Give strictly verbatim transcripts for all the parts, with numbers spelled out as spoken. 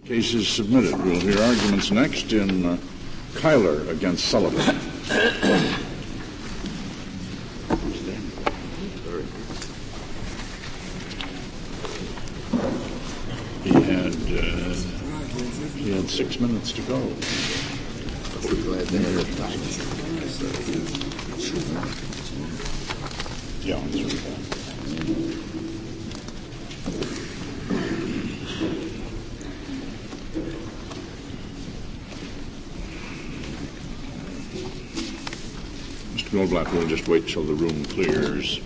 Case is submitted. We'll hear arguments next in uh, Kyler against Sullivan. He had uh, he had six minutes to go. Yeah, through that. Mister Goldblatt, we'll just wait till the room clears.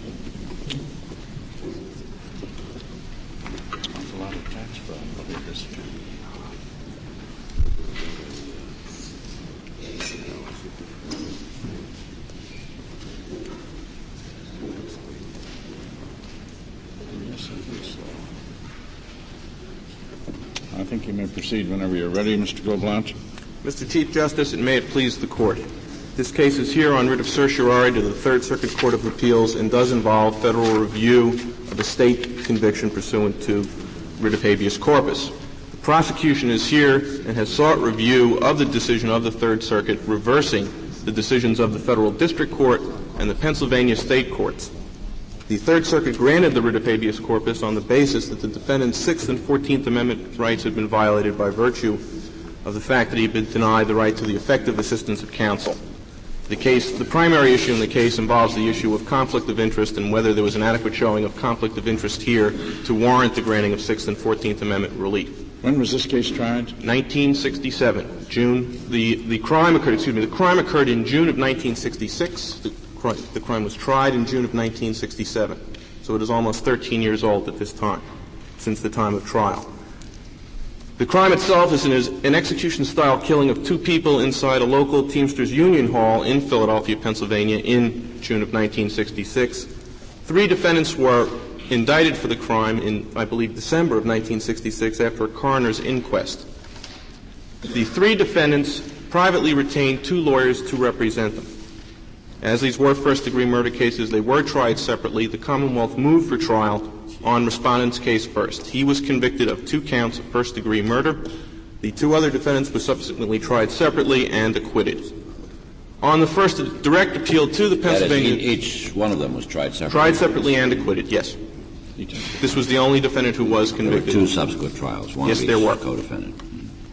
There's a lot of tax fraud over this year. I think you may proceed whenever you're ready, Mister Goldblatt. Mister Chief Justice, and may it please the Court. This case is here on writ of certiorari to the Third Circuit Court of Appeals and does involve federal review of a state conviction pursuant to writ of habeas corpus. The prosecution is here and has sought review of the decision of the Third Circuit reversing the decisions of the Federal District Court and the Pennsylvania State Courts. The Third Circuit granted the writ of habeas corpus on the basis that the defendant's Sixth and Fourteenth Amendment rights had been violated by virtue of the fact that he had been denied the right to the effective assistance of counsel. The case, the primary issue in the case involves the issue of conflict of interest and whether there was an adequate showing of conflict of interest here to warrant the granting of Sixth and Fourteenth Amendment relief. When was this case tried? nineteen sixty-seven, June. The, the crime occurred, excuse me, the crime occurred in June of nineteen sixty-six. The, the crime was tried in June of nineteen sixty-seven. So it is almost thirteen years old at this time, since the time of trial. The crime itself is an, an execution-style killing of two people inside a local Teamsters Union Hall in Philadelphia, Pennsylvania in June of nineteen sixty-six. Three defendants were indicted for the crime in, I believe, December of nineteen sixty-six after a coroner's inquest. The three defendants privately retained two lawyers to represent them. As these were first-degree murder cases, they were tried separately. The Commonwealth moved for trial on respondent's case first. He was convicted of two counts of first-degree murder. The two other defendants were subsequently tried separately and acquitted. On the first direct appeal to the Pennsylvania... Each one of them was tried separately? Tried separately and acquitted, yes. This was the only defendant who was convicted. There were two subsequent trials, one yes, of each there were. co-defendant.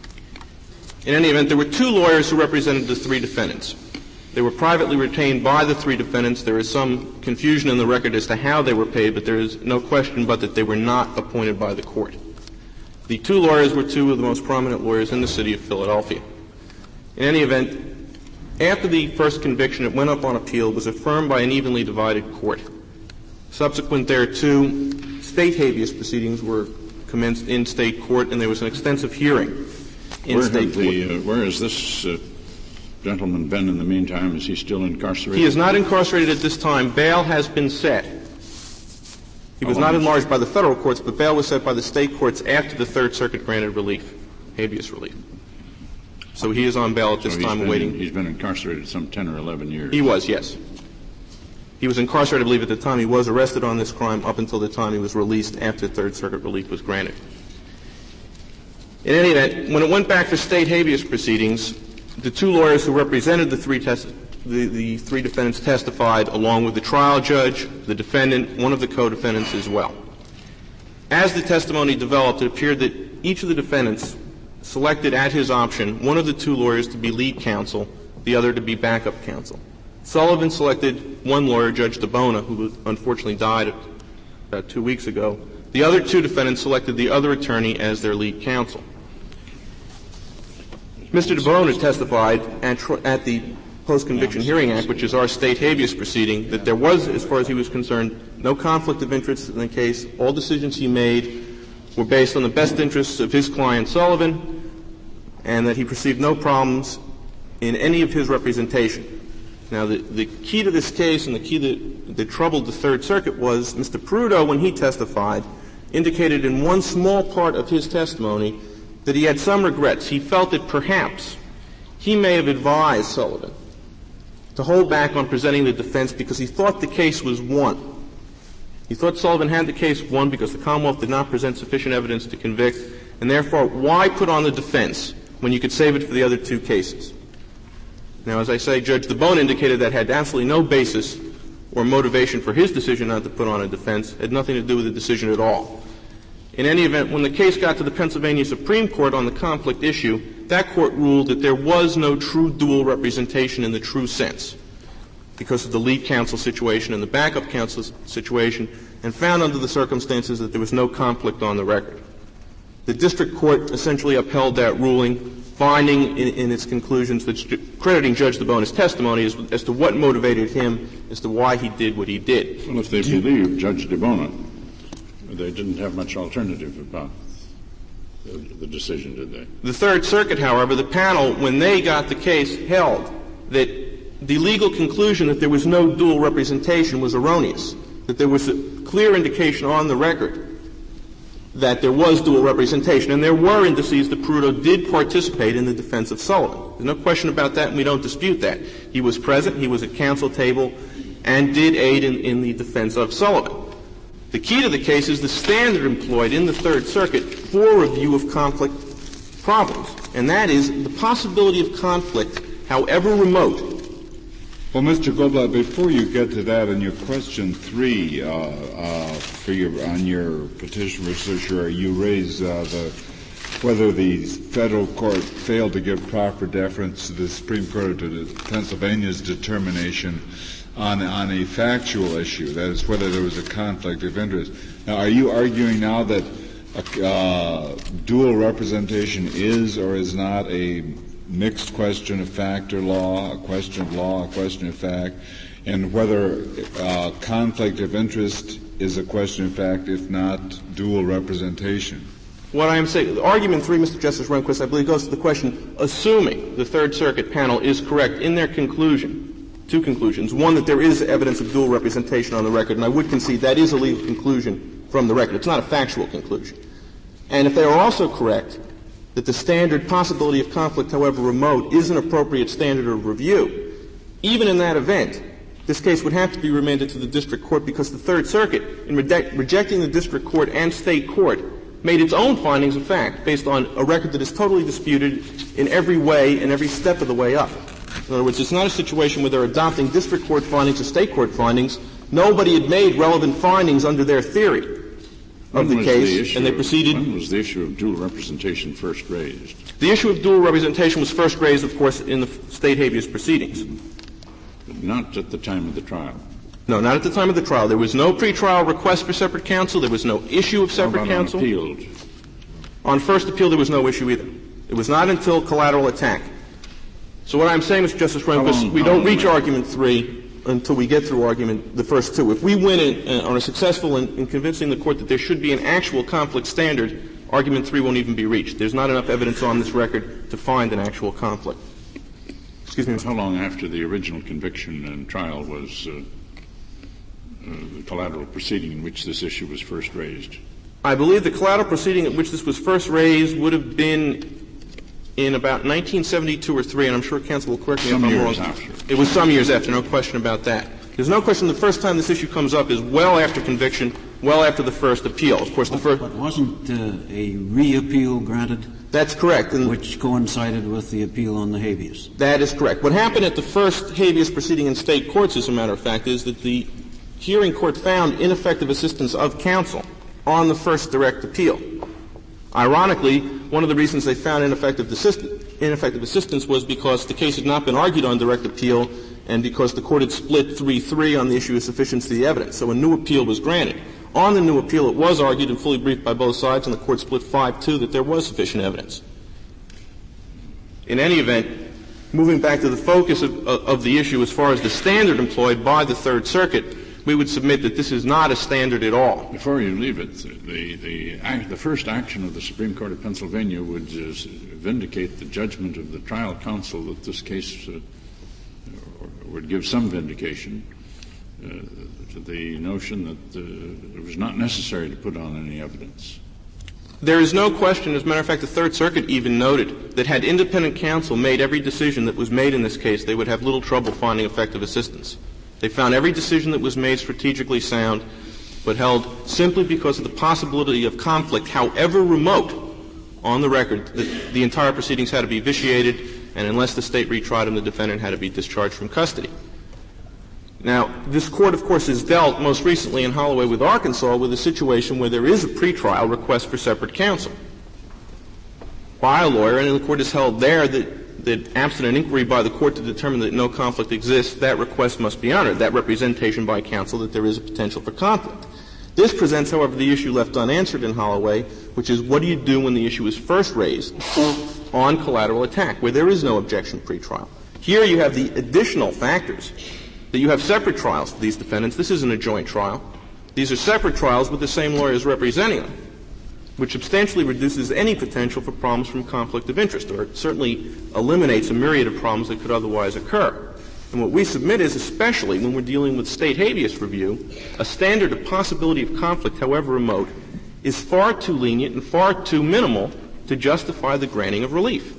In any event, there were two lawyers who represented the three defendants. They were privately retained by the three defendants. There is some confusion in the record as to how they were paid, but there is no question but that they were not appointed by the court. The two lawyers were two of the most prominent lawyers in the city of Philadelphia. In any event, after the first conviction, it went up on appeal. It was affirmed by an evenly divided court. Subsequent thereto, state habeas proceedings were commenced in state court, and there was an extensive hearing in where state court. The, uh, where is this uh, gentleman been in the meantime? Is he still incarcerated? He is not incarcerated at this time. Bail has been set. He was not enlarged by the federal courts, but bail was set by the state courts after the Third Circuit granted relief, habeas relief. So he is on bail at this so time been, awaiting. He's been incarcerated some ten or eleven years. He was, yes. He was incarcerated, I believe, at the time he was arrested on this crime up until the time he was released after Third Circuit relief was granted. In any event, when it went back for state habeas proceedings, the two lawyers who represented the three test- the, the three defendants testified along with the trial judge, the defendant, one of the co-defendants as well. As the testimony developed, it appeared that each of the defendants selected at his option one of the two lawyers to be lead counsel, the other to be backup counsel. Sullivan selected one lawyer, Judge DeBona, who unfortunately died about two weeks ago. The other two defendants selected the other attorney as their lead counsel. Mister DeBona testified at, tr- at the Post-Conviction Hearing Act, which is our state habeas proceeding, that there was, as far as he was concerned, no conflict of interest in the case. All decisions he made were based on the best interests of his client Sullivan, and that he perceived no problems in any of his representation. Now, the, the key to this case and the key that, that troubled the Third Circuit was Mister Peruto, when he testified, indicated in one small part of his testimony that he had some regrets. He felt that perhaps he may have advised Sullivan to hold back on presenting the defense because he thought the case was won. He thought Sullivan had the case won because the Commonwealth did not present sufficient evidence to convict, And therefore, why put on the defense when you could save it for the other two cases? Now, as I say, Judge DeBone indicated that had absolutely no basis or motivation for his decision not to put on a defense, had nothing to do with the decision at all. In any event, when the case got to the Pennsylvania Supreme Court on the conflict issue, that court ruled that there was no true dual representation in the true sense because of the lead counsel situation and the backup counsel situation, and found under the circumstances that there was no conflict on the record. The district court essentially upheld that ruling, finding in, in its conclusions that crediting Judge DeBone's testimony as, as to what motivated him as to why he did what he did. Well, if they believe Judge DeBone, they didn't have much alternative about the, the decision, did they? The Third Circuit, however, the panel, when they got the case, held that the legal conclusion that there was no dual representation was erroneous, that there was a clear indication on the record that there was dual representation, and there were indices that Peruto did participate in the defense of Sullivan. There's no question about that, and we don't dispute that. He was present, he was at counsel table, and did aid in, in the defense of Sullivan. The key to the case is the standard employed in the Third Circuit for review of conflict problems, and that is the possibility of conflict, however remote. Well, Mister Goldblatt, before you get to that, in your question three, uh, uh, for your, on your petition for certiorari, you raise uh, the whether the federal court failed to give proper deference to the Supreme Court or to the Pennsylvania's determination on on a factual issue, that is, whether there was a conflict of interest. Now, are you arguing now that a, uh, dual representation is or is not a mixed question of fact or law, a question of law, a question of fact, and whether uh, conflict of interest is a question of fact, if not dual representation? What I am saying, argument three, Mister Justice Rehnquist, I believe goes to the question, assuming the Third Circuit panel is correct in their conclusion, two conclusions. One, that there is evidence of dual representation on the record, and I would concede that is a legal conclusion from the record. It's not a factual conclusion. And if they are also correct that the standard possibility of conflict, however remote, is an appropriate standard of review, even in that event, this case would have to be remanded to the district court because the Third Circuit, in rede- rejecting the district court and state court, made its own findings of fact based on a record that is totally disputed in every way and every step of the way up. In other words, it's not a situation where they're adopting district court findings or state court findings. Nobody had made relevant findings under their theory of the case, the and they proceeded. When was the issue of dual representation first raised? The issue of dual representation was first raised, of course, in the state habeas proceedings. But not at the time of the trial. No, not at the time of the trial. There was no pretrial request for separate counsel. There was no issue of separate How about counsel. On appeal? On first appeal, there was no issue either. It was not until collateral attack. So what I'm saying, Mister Justice Rehnquist, we don't reach argument three until we get through argument the first two. If we win in, uh, on a successful in, in convincing the court that there should be an actual conflict standard, argument three won't even be reached. There's not enough evidence on this record to find an actual conflict. Excuse me. How long after the original conviction and trial was uh, uh, the collateral proceeding in which this issue was first raised? I believe the collateral proceeding at which this was first raised would have been in about nineteen seventy-two or three, and I'm sure counsel will correct me some if I'm years wrong. After. It was some years after, no question about that. There's no question the first time this issue comes up is well after conviction, well after the first appeal. Of course, the but, first. But wasn't uh, a re-appeal granted? That's correct. And which coincided with the appeal on the habeas. That is correct. What happened at the first habeas proceeding in state courts, as a matter of fact, is that the hearing court found ineffective assistance of counsel on the first direct appeal. Ironically, one of the reasons they found ineffective, assist- ineffective assistance was because the case had not been argued on direct appeal and because the court had split three three on the issue of sufficiency of the evidence. So a new appeal was granted. On the new appeal, it was argued and fully briefed by both sides, and the court split five two that there was sufficient evidence. In any event, moving back to the focus of, of the issue as far as the standard employed by the Third Circuit, we would submit that this is not a standard at all. Before you leave it, the, the, the first action of the Supreme Court of Pennsylvania would uh, vindicate the judgment of the trial counsel that this case uh, would give some vindication uh, to the notion that uh, it was not necessary to put on any evidence. There is no question, as a matter of fact, the Third Circuit even noted that had independent counsel made every decision that was made in this case, they would have little trouble finding effective assistance. They found every decision that was made strategically sound, but held simply because of the possibility of conflict, however remote, on the record that the entire proceedings had to be vitiated, and unless the state retried him, the defendant had to be discharged from custody. Now, this Court, of course, has dealt most recently in Holloway with Arkansas with a situation where there is a pretrial request for separate counsel by a lawyer, and the Court has held there that, that absent an inquiry by the Court to determine that no conflict exists, that request must be honored, that representation by counsel that there is a potential for conflict. This presents, however, the issue left unanswered in Holloway, which is what do you do when the issue is first raised on collateral attack, where there is no objection pretrial. Here you have the additional factors that you have separate trials for these defendants. This isn't a joint trial. These are separate trials with the same lawyers representing them, which substantially reduces any potential for problems from conflict of interest, or it certainly eliminates a myriad of problems that could otherwise occur. And what we submit is, especially when we're dealing with state habeas review, a standard of possibility of conflict, however remote, is far too lenient and far too minimal to justify the granting of relief.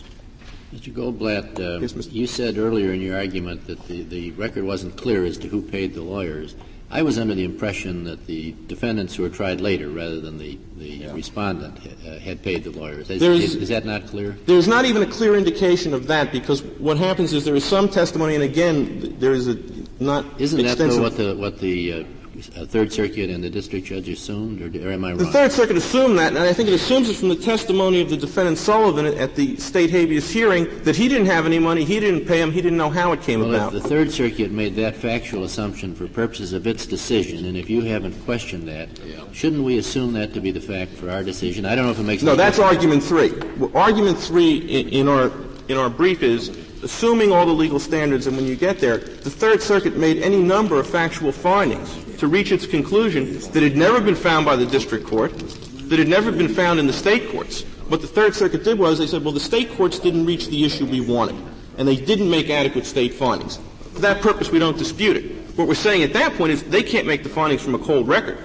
Mister Goldblatt, uh, yes, Mister you said earlier in your argument that the, the record wasn't clear as to who paid the lawyers. I was under the impression that the defendants who were tried later, rather than the, the yeah. respondent, uh, had paid the lawyers. Is, is, is that not clear? There's not even a clear indication of that, because what happens is there is some testimony, and again, there is a not Isn't extensive. that though what the what the uh, uh, Third Circuit and the district judge assumed, or, or am I wrong? The Third Circuit assumed that, and I think it assumes it from the testimony of the defendant Sullivan at the state habeas hearing that he didn't have any money, he didn't pay him, he didn't know how it came well, about. If the Third Circuit made that factual assumption for purposes of its decision, and if you haven't questioned that, yeah. shouldn't we assume that to be the fact for our decision? I don't know if it makes no. Any That's difference. argument three. Well, argument three in, in our in our brief is, assuming all the legal standards, and when you get there, the Third Circuit made any number of factual findings to reach its conclusion that had never been found by the district court, that had never been found in the state courts. What the Third Circuit did was they said, well, the state courts didn't reach the issue we wanted, and they didn't make adequate state findings. For that purpose, we don't dispute it. What we're saying at that point is they can't make the findings from a cold record,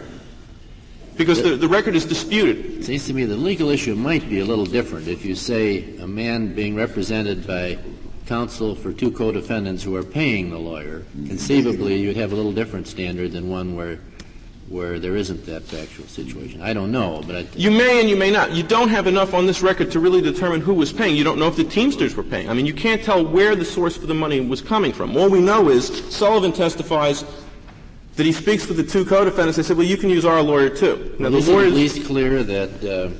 because the, the record is disputed. It seems to me the legal issue might be a little different if you say a man being represented by counsel for two co-defendants who are paying the lawyer. Conceivably, you'd have a little different standard than one where where there isn't that factual situation. I don't know, but I th- you may and you may not. You don't have enough on this record to really determine who was paying. You don't know if the Teamsters were paying. I mean, you can't tell where the source for the money was coming from. All we know is Sullivan testifies that he speaks for the two co-defendants. They said, well, you can use our lawyer too. Now, well, the is it lawyers, at least clear that uh,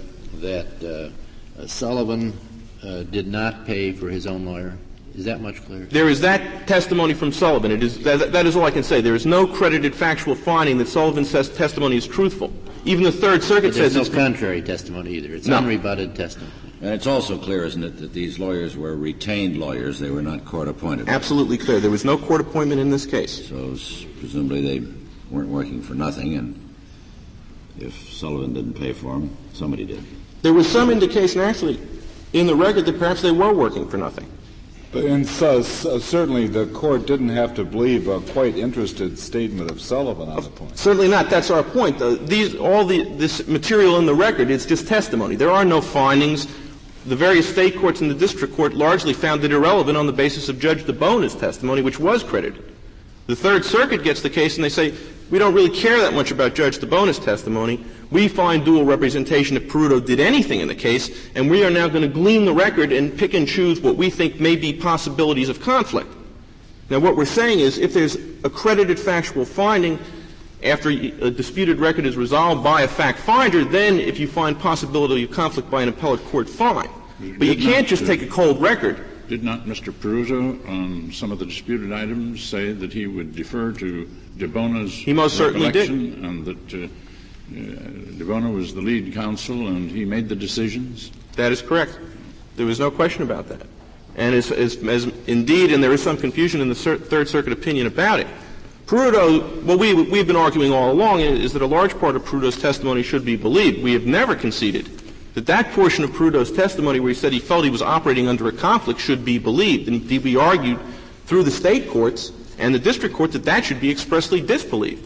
that uh, uh, Sullivan uh, did not pay for his own lawyer? Is that much clearer? There is that testimony from Sullivan. It is, that, that is all I can say. There is no credited factual finding that Sullivan's testimony is truthful. Even the Third Circuit but there's says no contrary testimony either. It's no. unrebutted testimony. And it's also clear, isn't it, that these lawyers were retained lawyers. They were not court-appointed. Absolutely clear. There was no court appointment in this case. So presumably they weren't working for nothing, and if Sullivan didn't pay for them, somebody did. There was some indication, actually, in the record that perhaps they were working for nothing. And so, so certainly the court didn't have to believe a quite interested statement of Sullivan on the point. Certainly not. That's our point. Uh, these, all the, this material in the record is just testimony. There are no findings. The various state courts and the district court largely found it irrelevant on the basis of Judge DeBona's testimony, which was credited. The Third Circuit gets the case and they say, we don't really care that much about Judge DeBona's testimony. We find dual representation if Peruto did anything in the case, and we are now going to glean the record and pick and choose what we think may be possibilities of conflict. Now, what we're saying is if there's a credited factual finding after a disputed record is resolved by a fact finder, then if you find possibility of conflict by an appellate court, fine. But you can't just take a cold record. Did not Mister Peruto, on some of the disputed items, say that he would defer to DeBona's he most certainly did. and that uh, uh, DeBona was the lead counsel and he made the decisions? That is correct. There was no question about that. And as, as, as indeed, and there is some confusion in the Cir- Third Circuit opinion about it, Peruto, what we, we've been arguing all along is, is that a large part of Peruto's testimony should be believed. We have never conceded that that portion of Peruto's testimony where he said he felt he was operating under a conflict should be believed. And indeed, we argued through the state courts and the district court that that should be expressly disbelieved.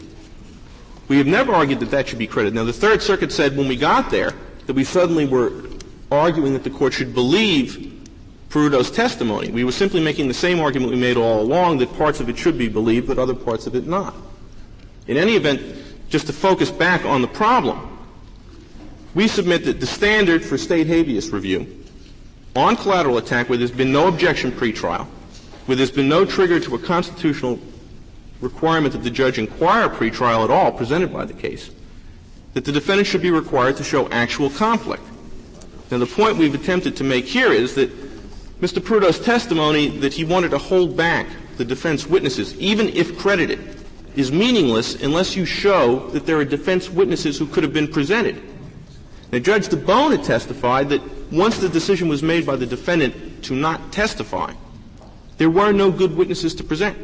We have never argued that that should be credited. Now, the Third Circuit said when we got there that we suddenly were arguing that the court should believe Peruto's testimony. We were simply making the same argument we made all along, that parts of it should be believed, but other parts of it not. In any event, just to focus back on the problem, we submit that the standard for state habeas review on collateral attack, where there's been no objection pretrial, where there's been no trigger to a constitutional requirement that the judge inquire pretrial at all presented by the case, that the defendant should be required to show actual conflict. Now, the point we've attempted to make here is that Mister Peruto's testimony that he wanted to hold back the defense witnesses, even if credited, is meaningless unless you show that there are defense witnesses who could have been presented. Now, Judge DeBone had testified that once the decision was made by the defendant to not testify, there were no good witnesses to present.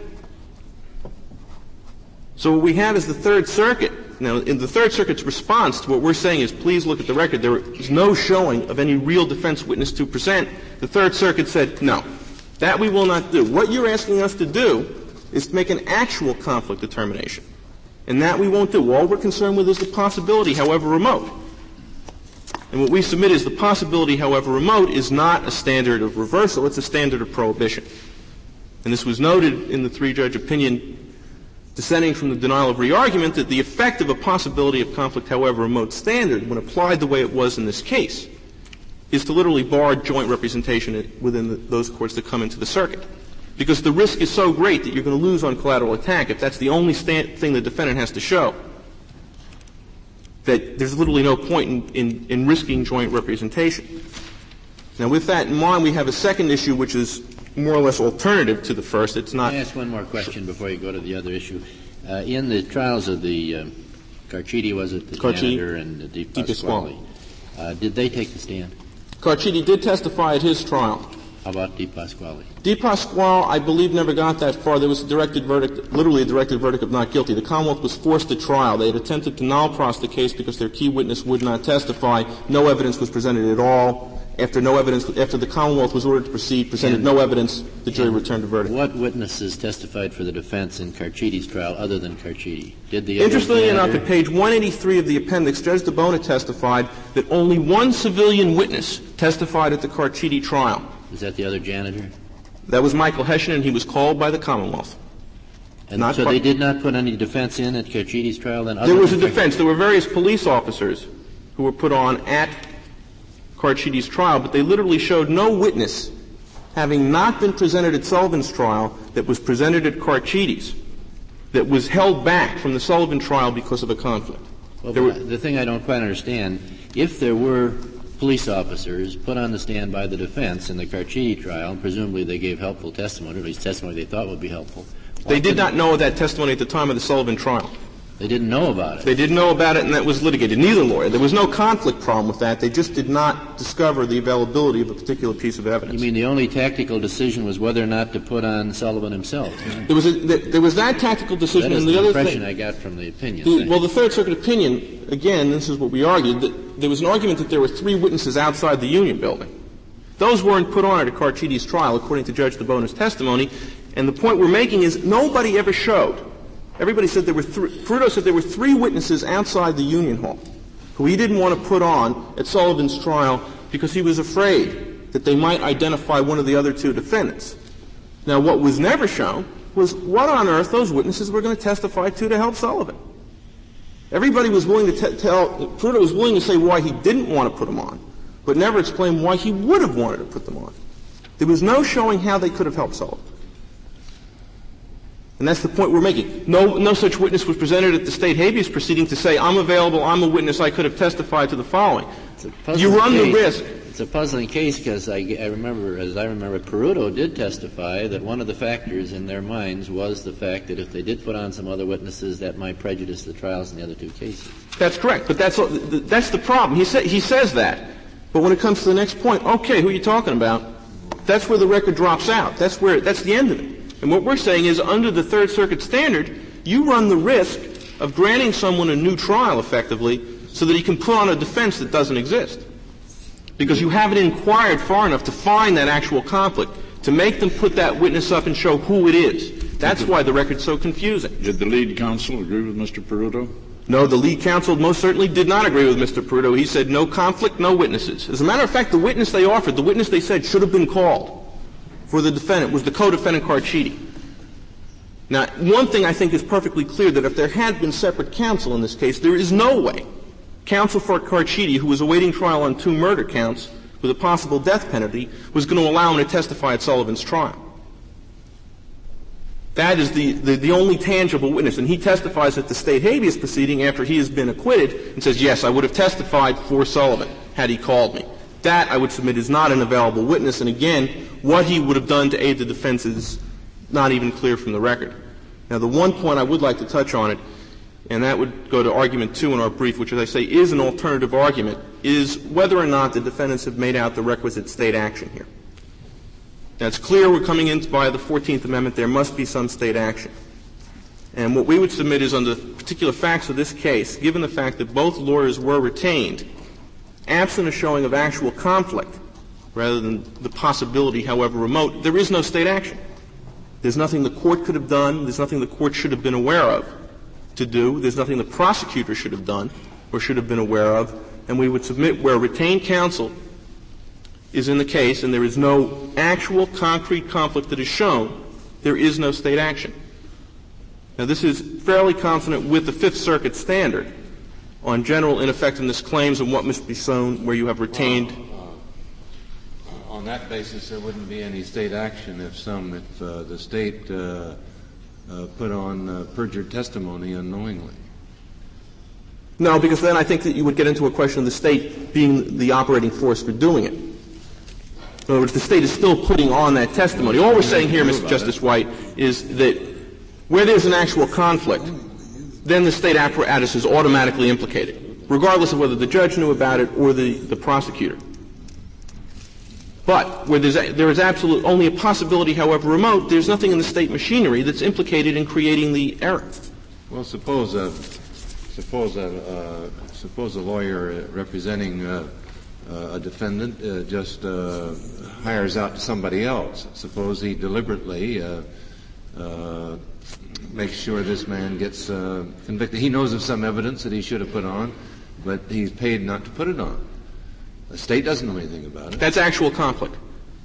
So what we have is the Third Circuit. Now, in the Third Circuit's response to what we're saying is, please look at the record, there is no showing of any real defense witness to present. The Third Circuit said, no, that we will not do. What you're asking us to do is to make an actual conflict determination. And that we won't do. All we're concerned with is the possibility, however remote. And what we submit is the possibility, however remote, is not a standard of reversal, it's a standard of prohibition. And this was noted in the three-judge opinion dissenting from the denial of re-argument that the effect of a possibility of conflict, however remote standard, when applied the way it was in this case, is to literally bar joint representation within the, those courts that come into the circuit. Because the risk is so great that you're going to lose on collateral attack if that's the only stand, thing the defendant has to show, that there's literally no point in, in, in risking joint representation. Now, with that in mind, we have a second issue which is more or less alternative to the first. It's not. Can I ask one more question before you go to the other issue? Uh, in the trials of the uh, Carchidi, was it the Carchidi, janitor and the Di Pasquale, uh, did they take the stand? Carchidi did testify at his trial. How about Di Pasquale? Di Pasquale, I believe, never got that far. There was a directed verdict, literally a directed verdict of not guilty. The Commonwealth was forced to trial. They had attempted to null pros the case because their key witness would not testify. No evidence was presented at all. After no evidence, after the Commonwealth was ordered to proceed, presented and, no evidence, the jury returned a verdict. What witnesses testified for the defense in Carchidi's trial other than Carchidi? Did the Interestingly enough, at page one eighty-three of the appendix, Judge DeBona testified that only one civilian witness testified at the Carchidi trial. Is that the other janitor? That was Michael Hessian, and he was called by the Commonwealth. And not so par- they did not put any defense in at Carchidi's trial? Then there was a Carchidi? defense. There were various police officers who were put on at Carchidi's trial, but they literally showed no witness having not been presented at Sullivan's trial that was presented at Carchidi's, that was held back from the Sullivan trial because of a conflict. Well, were, the thing I don't quite understand, if there were police officers put on the stand by the defense in the Carchidi trial, presumably they gave helpful testimony, or at least testimony they thought would be helpful. They did not know of that testimony at the time of the Sullivan trial. They didn't know about it. They didn't know about it, and that was litigated. Neither lawyer. There was no conflict problem with that. They just did not discover the availability of a particular piece of evidence. You mean the only tactical decision was whether or not to put on Sullivan himself? There was a, there was that tactical decision, that is and the, the other impression thing. I got from the opinion. The, well, the Third Circuit opinion, again, this is what we argued, that there was an argument that there were three witnesses outside the Union building. Those weren't put on at Carchidi's trial, according to Judge DeBona's testimony. And the point we're making is nobody ever showed. Everybody said there were three, Peruto said there were three witnesses outside the Union Hall who he didn't want to put on at Sullivan's trial because he was afraid that they might identify one of the other two defendants. Now, what was never shown was what on earth those witnesses were going to testify to to help Sullivan. Everybody was willing to t- tell, Peruto was willing to say why he didn't want to put them on, but never explained why he would have wanted to put them on. There was no showing how they could have helped Sullivan. And that's the point we're making. No, no such witness was presented at the state habeas proceeding to say, I'm available, I'm a witness, I could have testified to the following. You run case. the risk. It's a puzzling case because I, I remember, as I remember, Peruto did testify that one of the factors in their minds was the fact that if they did put on some other witnesses, that might prejudice the trials in the other two cases. That's correct, but that's that's the problem. He, sa- he says that, but when it comes to the next point, okay, who are you talking about? That's where the record drops out. That's where that's the end of it. And what we're saying is, under the Third Circuit standard, you run the risk of granting someone a new trial, effectively, so that he can put on a defense that doesn't exist. Because you haven't inquired far enough to find that actual conflict, to make them put that witness up and show who it is. That's why the record's so confusing. Did the lead counsel agree with Mister Peruto? No, the lead counsel most certainly did not agree with Mister Peruto. He said no conflict, no witnesses. As a matter of fact, the witness they offered, the witness they said should have been called for the defendant was the co-defendant Carchidi. Now, one thing I think is perfectly clear, that if there had been separate counsel in this case, there is no way counsel for Carchidi, who was awaiting trial on two murder counts with a possible death penalty, was going to allow him to testify at Sullivan's trial. That is the, the, the only tangible witness. And he testifies at the state habeas proceeding after he has been acquitted and says, yes, I would have testified for Sullivan had he called me. That, I would submit, is not an available witness. And again, what he would have done to aid the defense is not even clear from the record. Now, the one point I would like to touch on it, and that would go to argument two in our brief, which, as I say, is an alternative argument, is whether or not the defendants have made out the requisite state action here. Now, it's clear we're coming in by the fourteenth Amendment. There must be some state action. And what we would submit is, under the particular facts of this case, given the fact that both lawyers were retained, absent a showing of actual conflict, rather than the possibility, however remote, there is no state action. There's nothing the court could have done. There's nothing the court should have been aware of to do. There's nothing the prosecutor should have done or should have been aware of. And we would submit where retained counsel is in the case and there is no actual concrete conflict that is shown, there is no state action. Now, this is fairly consonant with the Fifth Circuit standard on general ineffectiveness claims and what must be shown where you have retained. Well, uh, on that basis, there wouldn't be any state action if some, if uh, the state uh, uh, put on uh, perjured testimony unknowingly. No, because then I think that you would get into a question of the state being the operating force for doing it. In other words, the state is still putting on that testimony. All we're saying here, Mister Justice White, is that where there's an actual conflict, then the state apparatus is automatically implicated, regardless of whether the judge knew about it or the, the prosecutor. But where there's a, there is absolute only a possibility, however remote, there's nothing in the state machinery that's implicated in creating the error. Well, suppose a suppose a uh, suppose a lawyer representing uh, uh, a defendant uh, just uh, hires out to somebody else. Suppose he deliberately uh, uh, makes sure this man gets uh, convicted. He knows of some evidence that he should have put on, but he's paid not to put it on. The state doesn't know anything about it. That's actual conflict.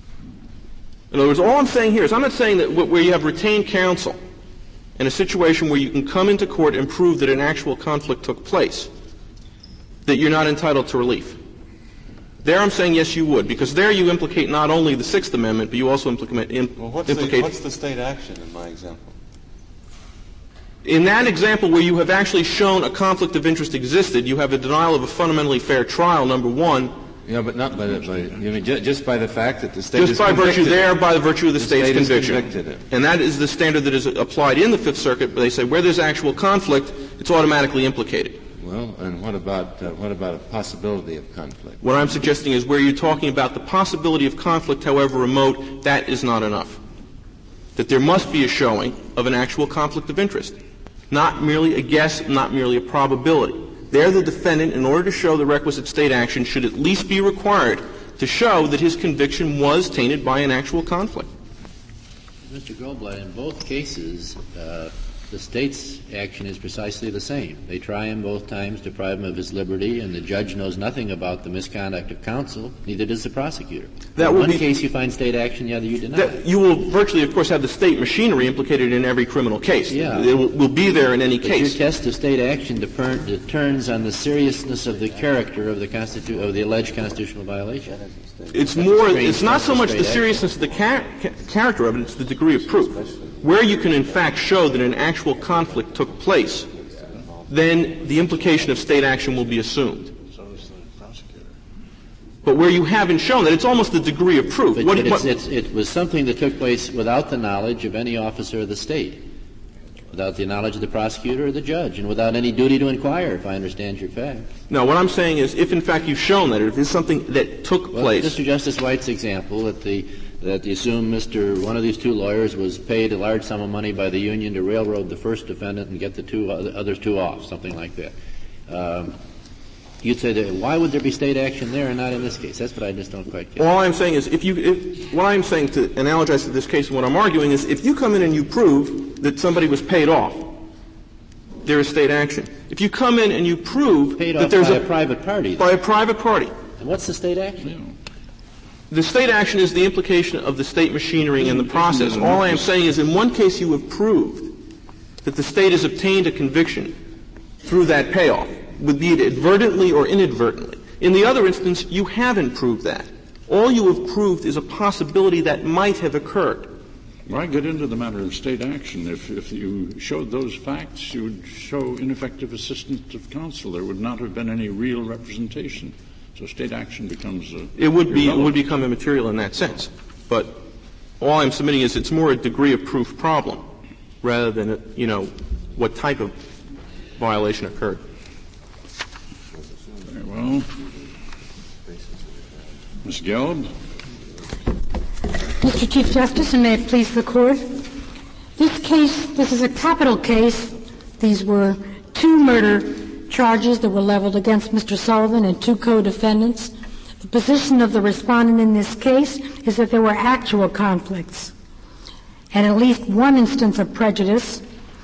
In other words, all I'm saying here is I'm not saying that where you have retained counsel in a situation where you can come into court and prove that an actual conflict took place, that you're not entitled to relief. There I'm saying yes, you would, because there you implicate not only the Sixth Amendment, but you also implicate, imp- well, what's implicate the, what's the state action in my example? In that example where you have actually shown a conflict of interest existed, you have a denial of a fundamentally fair trial, number one. Yeah, but not by the, by, you mean, ju- just by the fact that the state Just is by virtue convicted. there, by the virtue of the, the state's state conviction. Is convicted. And that is the standard that is applied in the Fifth Circuit, but they say where there's actual conflict, it's automatically implicated. Well, and what about uh, what about a possibility of conflict? What I'm suggesting is where you're talking about the possibility of conflict, however remote, that is not enough. That there must be a showing of an actual conflict of interest. Not merely a guess, not merely a probability. There the defendant, in order to show the requisite state action, should at least be required to show that his conviction was tainted by an actual conflict. Mister Goldblatt, in both cases, uh, the state's action is precisely the same. They try him both times, deprive him of his liberty, and the judge knows nothing about the misconduct of counsel, neither does the prosecutor. That in will one be, case you find state action, the other you deny. That, you will virtually, of course, have the state machinery implicated in every criminal case. Yeah. It will, will be there in any but case. Your test of state action deper- turns on the seriousness of the character of the constitu- of the alleged constitutional violation. It's That's more, strange it's not so much the action. seriousness of the char- ca- character of it, it's the degree of proof. Where you can in fact show that an actual conflict took place, then the implication of state action will be assumed. But where you haven't shown that, it's almost the degree of proof. But, what, but it's, what, it's, it was something that took place without the knowledge of any officer of the state, without the knowledge of the prosecutor or the judge, and without any duty to inquire, if I understand your fact. No, what I'm saying is, if in fact you've shown that, if it's something that took well, place. Mister Justice White's example that the that you assume Mister one of these two lawyers was paid a large sum of money by the union to railroad the first defendant and get the two other, others two off, something like that. Um, you'd say that why would there be state action there and not in this case? That's what I just don't quite get. All I'm saying is, if you, if, what I'm saying to analogize to this case and what I'm arguing is, if you come in and you prove that somebody was paid off, there is state action. If you come in and you prove paid that off there's by a, a private party, by a private party, and what's the state action? the state action is the implication of the state machinery in the process. All I am saying is, in one case you have proved that the state has obtained a conviction through that payoff. be it advertently or inadvertently. In the other instance, you haven't proved that. All you have proved is a possibility that might have occurred. Why get into the matter of state action? If, if you showed those facts, you would show ineffective assistance of counsel. There would not have been any real representation. So state action becomes uh, It would be, irrelevant. it would become immaterial in that sense. But all I'm submitting is it's more a degree of proof problem rather than, a, you know, what type of violation occurred. Very well. Miz Gelb. Mister Chief Justice, and may it please the Court, this case, this is a capital case. These were two murder charges that were leveled against Mister Sullivan and two co-defendants. The position of the respondent in this case is that there were actual conflicts and at least one instance of prejudice,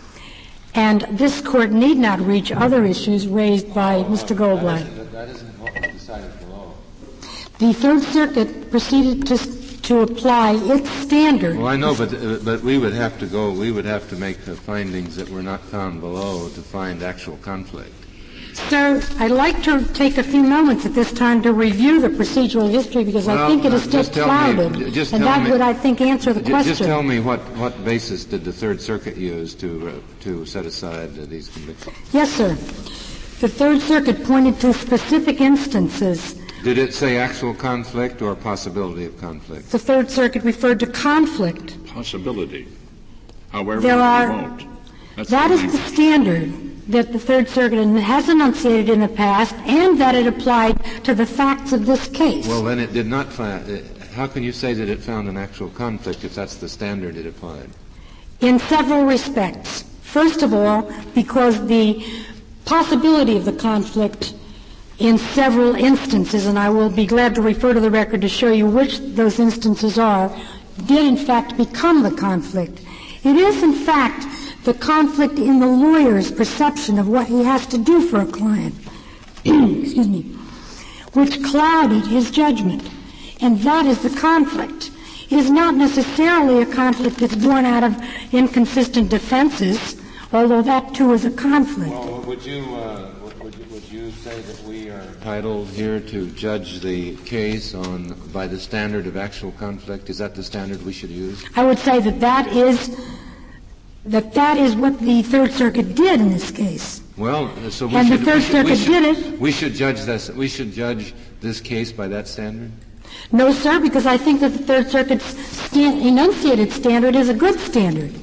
and this Court need not reach other issues raised by Mister Goldblatt. That isn't what was decided below. The Third Circuit proceeded to to apply its standard. Well, I know, but uh, but we would have to go. We would have to make uh, findings that were not found below to find actual conflict. Sir, I'd like to take a few moments at this time to review the procedural history because well, I think it is still just tell clouded, me, just and tell that me, would, I think, answer the j- question. Just tell me what, what basis did the Third Circuit use to uh, to set aside uh, these convictions? Yes, sir. The Third Circuit pointed to specific instances. Did it say actual conflict or possibility of conflict? The Third Circuit referred to conflict. Possibility. However There are, remote. That's that the is the language. standard that the Third Circuit has enunciated in the past and that it applied to the facts of this case. Well, then it did not find. Uh, how can you say that it found an actual conflict if that's the standard it applied? In several respects. First of all, because the possibility of the conflict in several instances, and I will be glad to refer to the record to show you which those instances are, did in fact become the conflict. It is in fact the conflict in the lawyer's perception of what he has to do for a client, excuse me, which clouded his judgment. And that is the conflict. It is not necessarily a conflict that's born out of inconsistent defenses, although that too is a conflict. Well, would you, uh, would you, would you say that we are entitled here to judge the case on by the standard of actual conflict? Is that the standard we should use? I would say that that is that that is what the Third Circuit did in this case. Well, so we and should, the Third we should, we Circuit should, did it. We should judge this. We should judge this case by that standard. No, sir, because I think that the Third Circuit's stand, enunciated standard is a good standard.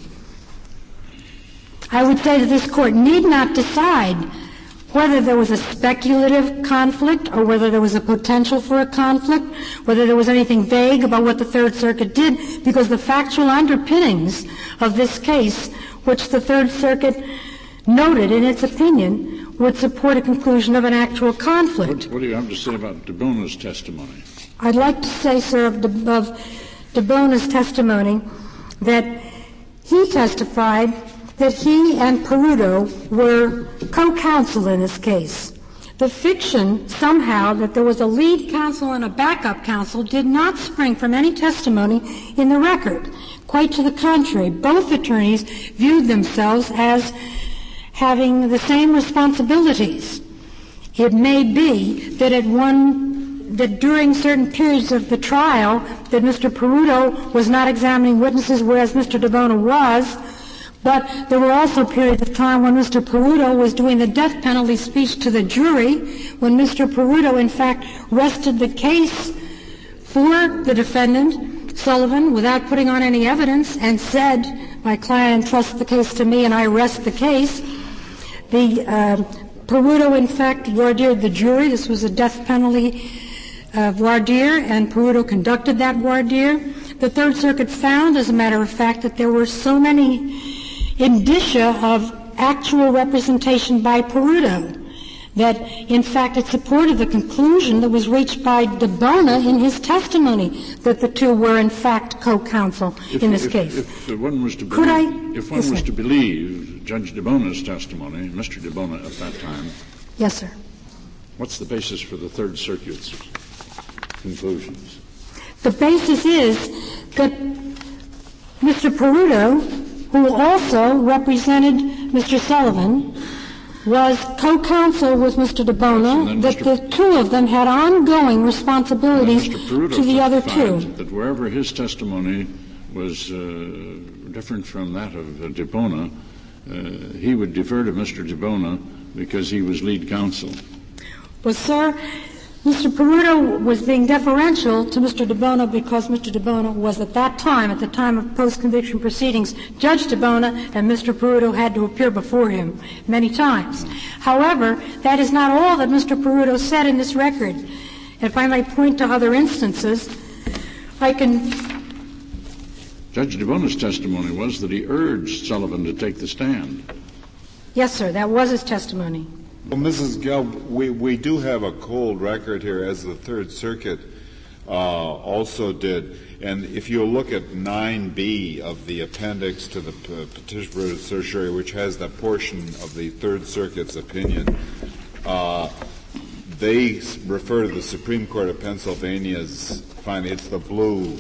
I would say that this Court need not decide whether there was a speculative conflict or whether there was a potential for a conflict, whether there was anything vague about what the Third Circuit did, because the factual underpinnings of this case, which the Third Circuit noted in its opinion, would support a conclusion of an actual conflict. What, what do you have to say about De Bona's testimony? I'd like to say, sir, of De, of De Bona's testimony that he testified that he and Peruto were co-counsel in this case. The fiction, somehow, that there was a lead counsel and a backup counsel did not spring from any testimony in the record. Quite to the contrary, both attorneys viewed themselves as having the same responsibilities. It may be that at one, that during certain periods of the trial that Mister Peruto was not examining witnesses, whereas Mister De Bona was, but there were also periods of time when Mister Peruto was doing the death penalty speech to the jury, when Mister Peruto, in fact, rested the case for the defendant, Sullivan, without putting on any evidence, and said, my client entrusts the case to me and I rest the case. The uh, Peruto, in fact, voir dired the jury. This was a death penalty uh, voir dire, and Peruto conducted that voir dire. The Third Circuit found, as a matter of fact, that there were so many indicia of actual representation by Peruto that, in fact, it supported the conclusion that was reached by De Bona in his testimony that the two were, in fact, co-counsel if, in this if, case. If one was to Could believe, I? if one yes, was sir. to believe Judge De Bona's testimony, Mister De Bona at that time, Yes, sir. what's the basis for the Third Circuit's conclusions? The basis is that Mister Peruto, who also represented Mister Sullivan, was co-counsel with Mister DeBona, yes, that the two of them had ongoing responsibilities to the other two. That wherever his testimony was uh, different from that of uh, DeBona, uh, he would defer to Mister DeBona because he was lead counsel. Well, sir, Mister Peruto was being deferential to Mister DeBona because Mister DeBona was at that time, at the time of post-conviction proceedings, Judge DeBona, and Mister Peruto had to appear before him many times. However, that is not all that Mister Peruto said in this record. If I might point to other instances, I can... Judge DeBona's testimony was that he urged Sullivan to take the stand. Yes, sir, that was his testimony. Well, Missus Gelb, we, we do have a cold record here, as the Third Circuit uh, also did. And if you look at nine B of the appendix to the p- petition for certiorari, which has that portion of the Third Circuit's opinion, uh, they refer to the Supreme Court of Pennsylvania's finding. It's the blue.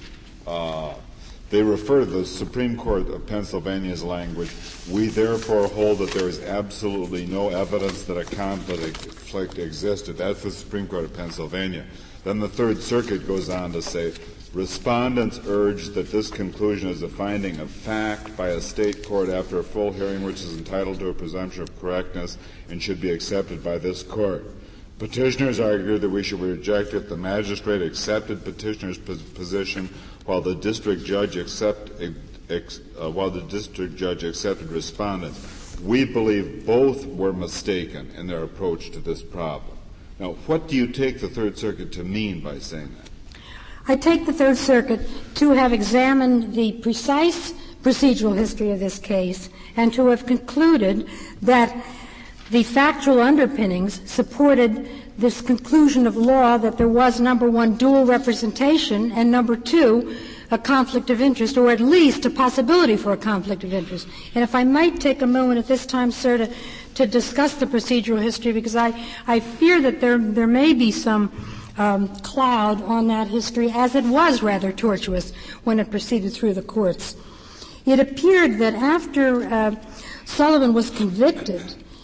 Uh, They refer to the Supreme Court of Pennsylvania's language. We therefore hold that there is absolutely no evidence that a conflict existed. That's the Supreme Court of Pennsylvania. Then the Third Circuit goes on to say, respondents urge that this conclusion is a finding of fact by a state court after a full hearing which is entitled to a presumption of correctness and should be accepted by this court. Petitioners argue that we should reject it. The magistrate accepted petitioner's position while the district judge accept, ex, uh, while the district judge accepted respondents. We believe both were mistaken in their approach to this problem. Now, what do you take the Third Circuit to mean by saying that? I take the Third Circuit to have examined the precise procedural history of this case and to have concluded that the factual underpinnings supported this conclusion of law that there was, number one, dual representation, and number two, a conflict of interest, or at least a possibility for a conflict of interest. And if I might take a moment at this time, sir, to, to discuss the procedural history, because I, I fear that there, there may be some um, cloud on that history, as it was rather tortuous when it proceeded through the courts. It appeared that after uh, Sullivan was convicted,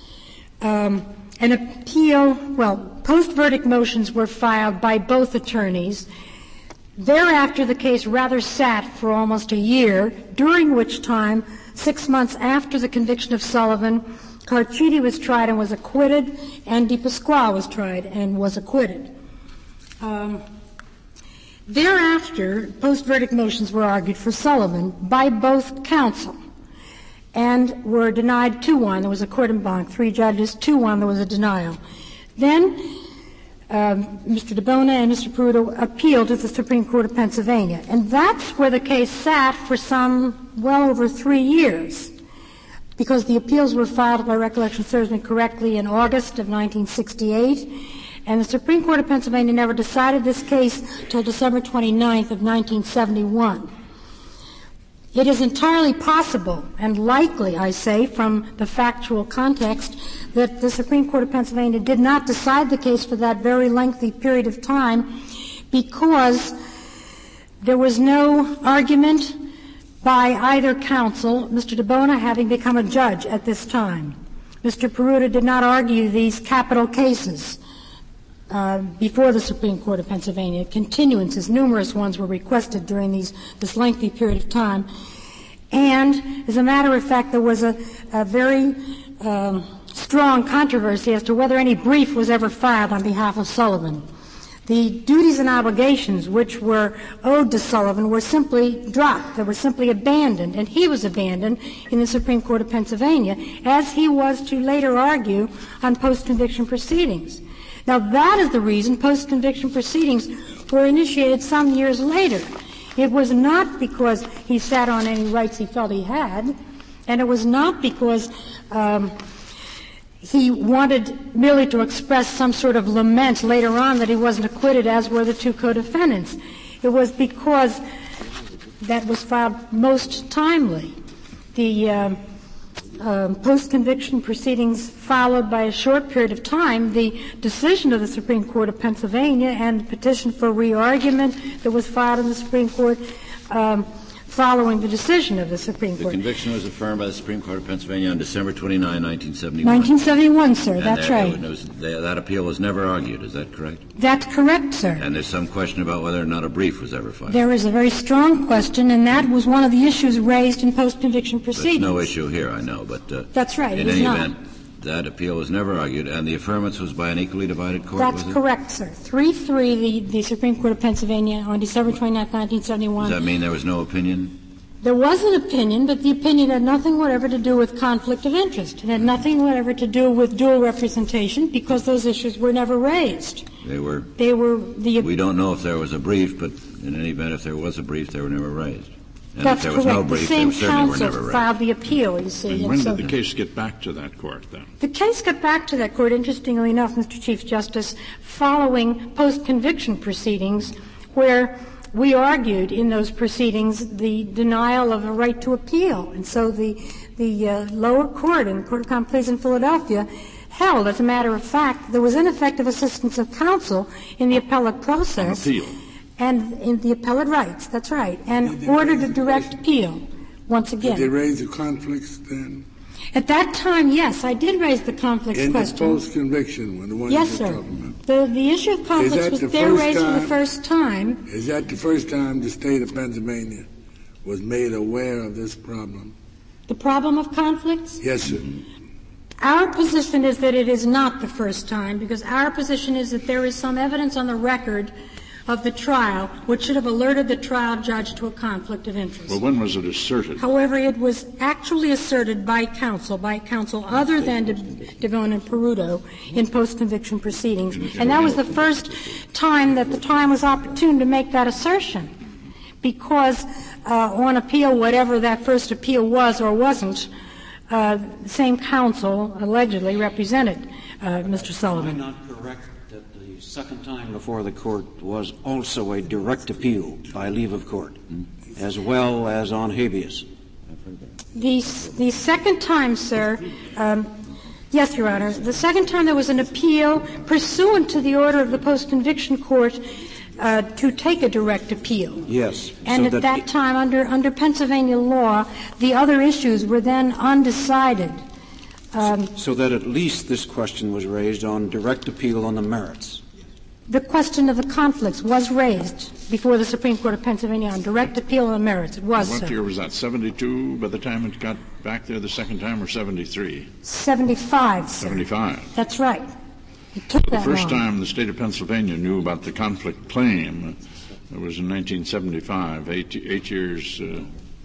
Um, an appeal, well, post-verdict motions were filed by both attorneys. Thereafter, the case rather sat for almost a year, during which time, six months after the conviction of Sullivan, Carchidi was tried and was acquitted, and DePasquale was tried and was acquitted. Um, thereafter, post-verdict motions were argued for Sullivan by both counsel, and were denied two one. There was a court en banc, three judges, two one, there was a denial. Then um, Mister DeBona and Mister Peruto appealed to the Supreme Court of Pennsylvania. And that's where the case sat for some well over three years, because the appeals were filed, if my recollection serves me correctly, in August of nineteen sixty-eight. And the Supreme Court of Pennsylvania never decided this case until December twenty-ninth of nineteen seventy-one. It is entirely possible and likely, I say, from the factual context, that the Supreme Court of Pennsylvania did not decide the case for that very lengthy period of time because there was no argument by either counsel, Mister DeBona having become a judge at this time. Mister Peruto did not argue these capital cases uh, before the Supreme Court of Pennsylvania. Continuances, numerous ones were requested during these, this lengthy period of time. And, as a matter of fact, there was a, a very um, strong controversy as to whether any brief was ever filed on behalf of Sullivan. The duties and obligations which were owed to Sullivan were simply dropped. They were simply abandoned, and he was abandoned in the Supreme Court of Pennsylvania, as he was to later argue on post-conviction proceedings. Now, that is the reason post-conviction proceedings were initiated some years later. It was not because he sat on any rights he felt he had, and it was not because um, he wanted merely to express some sort of lament later on that he wasn't acquitted, as were the two co-defendants. It was because that was filed most timely. The uh, Um, post-conviction proceedings followed by a short period of time the decision of the Supreme Court of Pennsylvania and the petition for re-argument that was filed in the Supreme Court um, following the decision of the Supreme The Court. conviction was affirmed by the Supreme Court of Pennsylvania on December twenty-ninth, nineteen seventy-one. nineteen seventy-one, sir. And That's that, right. It was, that appeal was never argued. Is that correct? That's correct, sir. And there's some question about whether or not a brief was ever filed. There is a very strong question, and that was one of the issues raised in post-conviction proceedings. There's no issue here, I know, but uh, that's right. In it any not. event, that appeal was never argued, and the affirmance was by an equally divided court. That's was it? correct, sir. three three, the, the Supreme Court of Pennsylvania on December twenty-ninth, nineteen seventy-one. Does that mean there was no opinion? There was an opinion, but the opinion had nothing whatever to do with conflict of interest. It had nothing whatever to do with dual representation because those issues were never raised. They were. They were the. We don't know if there was a brief, but in any event, if there was a brief, they were never raised. And That's if there was correct. no brief, the same they certainly were counsel never raised. filed the appeal, you see. And and when so did the case get back to that court, then? The case got back to that court, interestingly enough, Mister Chief Justice, following post-conviction proceedings where we argued in those proceedings the denial of a right to appeal. And so the, the uh, lower court, in the Court of Common Pleas in Philadelphia, held, as a matter of fact, there was ineffective assistance of counsel in the appellate process. An appeal. And in the appellate rights, that's right, and ordered a direct appeal, once again. Did they raise the conflicts then? At that time, yes, I did raise the conflicts in question. In the post-conviction one, the one yes, you're sir. talking about? The, the issue of conflicts was the there raised time, for the first time. Is that the first time the state of Pennsylvania was made aware of this problem? The problem of conflicts? Yes, sir. Our position is that it is not the first time, because our position is that there is some evidence on the record of the trial which should have alerted the trial judge to a conflict of interest. Well, when was it asserted? However, it was actually asserted by counsel, by counsel other than De, DeBona and Peruto in post-conviction proceedings. And that was the first time that the time was opportune to make that assertion, because uh, on appeal, whatever that first appeal was or wasn't, uh, the same counsel allegedly represented uh, Mister Sullivan. Am I not correct that the second time before the court was also a direct appeal by leave of court, as well as on habeas? The, the second time, sir, um, yes, Your Honor, the second time there was an appeal pursuant to the order of the post-conviction court uh, to take a direct appeal. Yes. And so at that, that time, under, under Pennsylvania law, the other issues were then undecided. Um, so that at least this question was raised on direct appeal on the merits. The question of the conflicts was raised before the Supreme Court of Pennsylvania on direct appeal on the merits. It was, What sir. year was that? seventy-two by the time it got back there the second time, or seventy-three? seventy-five, sir. seventy-five. That's right. It took The that first long. time the state of Pennsylvania knew about the conflict claim uh, was in nineteen seventy-five, eight, eight years uh,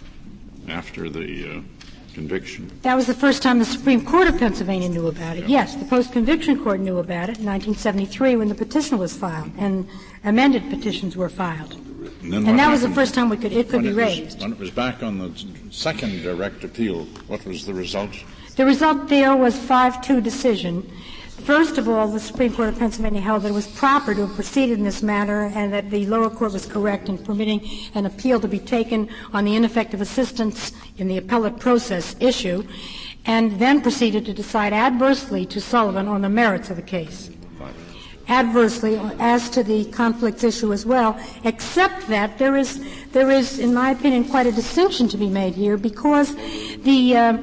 after the uh, conviction. That was the first time the Supreme Court of Pennsylvania knew about it. Yes, the post-conviction court knew about it in nineteen seventy-three when the petition was filed and amended petitions were filed. And, then And what that was the happened first time we could, it could when be it raised. Was, when it was back on the second direct appeal, what was the result? The result there was five two decision. First of all, the Supreme Court of Pennsylvania held that it was proper to have proceeded in this matter and that the lower court was correct in permitting an appeal to be taken on the ineffective assistance in the appellate process issue, and then proceeded to decide adversely to Sullivan on the merits of the case. Adversely as to the conflicts issue as well, except that there is, there is, in my opinion, quite a distinction to be made here, because the, uh,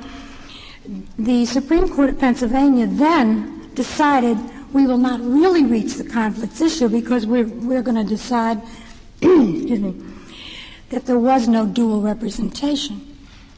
the Supreme Court of Pennsylvania then decided we will not really reach the conflicts issue because we're, we're going to decide excuse me, that there was no dual representation.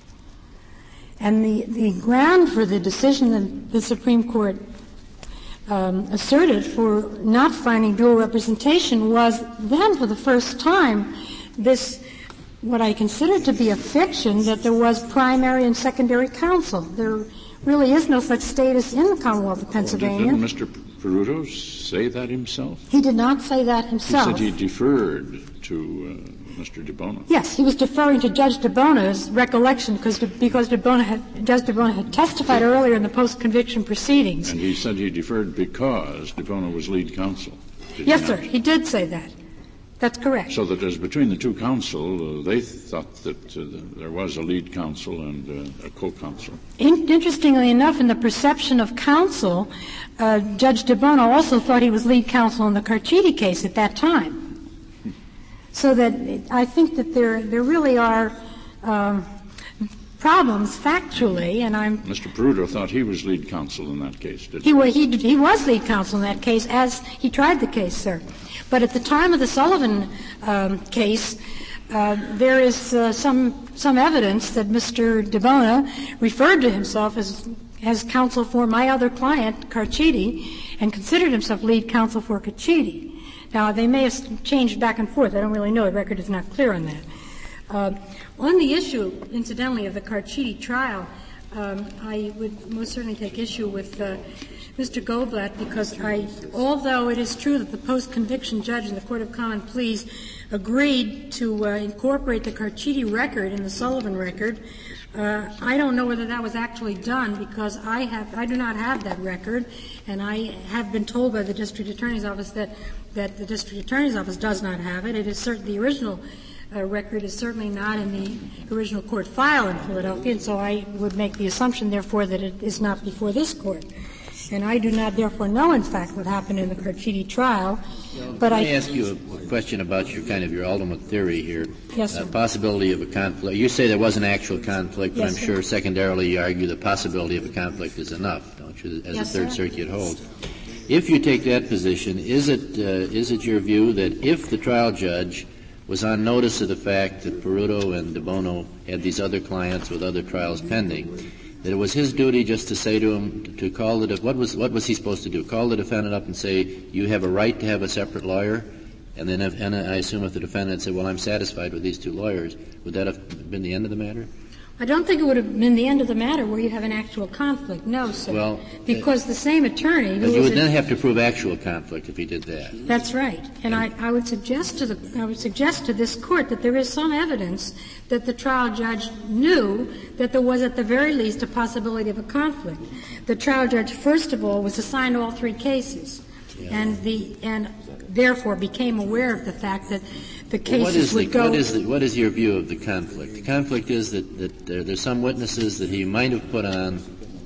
And the, the ground for the decision that the Supreme Court um, asserted for not finding dual representation was then for the first time this what I consider to be a fiction that there was primary and secondary counsel. There really is no such status in the Commonwealth of Pennsylvania. Didn't Mister Peruto say that himself? He did not say that himself. He said he deferred to uh, Mister DeBona. Yes, he was deferring to Judge DeBona's recollection because De, because DeBona had, Judge DeBona had testified earlier in the post-conviction proceedings. And he said he deferred because DeBona was lead counsel. Did yes, he sir, not? he did say that. That's correct. So that as between the two counsel, uh, they thought that uh, there was a lead counsel and uh, a co-counsel. In, interestingly enough, in the perception of counsel, uh, Judge DeBona also thought he was lead counsel in the Carchidi case at that time. So that I think that there there really are um, problems factually, and I'm... Mister Peruto thought he was lead counsel in that case, didn't he? He, he, he was lead counsel in that case as he tried the case, sir. But at the time of the Sullivan um, case, uh, there is uh, some some evidence that Mister DeBona referred to himself as as counsel for my other client, Carchidi, and considered himself lead counsel for Carchidi. Now, they may have changed back and forth. I don't really know. The record is not clear on that. Uh, on the issue, incidentally, of the Carchidi trial, um, I would most certainly take issue with uh, Mister Goldblatt because I, although it is true that the post-conviction judge in the Court of Common Pleas agreed to uh, incorporate the Carchidi record in the Sullivan record, uh, I don't know whether that was actually done because I have, I do not have that record, and I have been told by the District Attorney's Office that that the District Attorney's Office does not have it. It is certain the original uh, record is certainly not in the original court file in Philadelphia, and so I would make the assumption, therefore, that it is not before this court. And I do not, therefore, know, in fact, what happened in the Carchidi trial. Well, but let I me ask you a question about your kind of your ultimate theory here. Yes, sir. Uh, possibility of a conflict. You say there was an actual conflict, but yes, I'm sir. sure secondarily you argue the possibility of a conflict is enough, don't you, as yes, the Third sir. Circuit holds. If you take that position, is it uh, is it your view that if the trial judge was on notice of the fact that Peruto and DeBono had these other clients with other trials pending, that it was his duty just to say to him to call the what was what was he supposed to do? Call the defendant up and say, "You have a right to have a separate lawyer," and then if, and I assume if the defendant said, "Well, I'm satisfied with these two lawyers," would that have been the end of the matter? I don't think it would have been the end of the matter where you have an actual conflict. No, sir. Well, because uh, the same attorney. But who you would a, then have to prove actual conflict if he did that. That's right. And I, I would suggest to the I would suggest to this court that there is some evidence that the trial judge knew that there was at the very least a possibility of a conflict. The trial judge, first of all, was assigned all three cases, yeah. and the and therefore became aware of the fact that the cases well, what is would the, go. What is, the, what is your view of the conflict? The conflict is that, that there, there's some witnesses that he might have put on.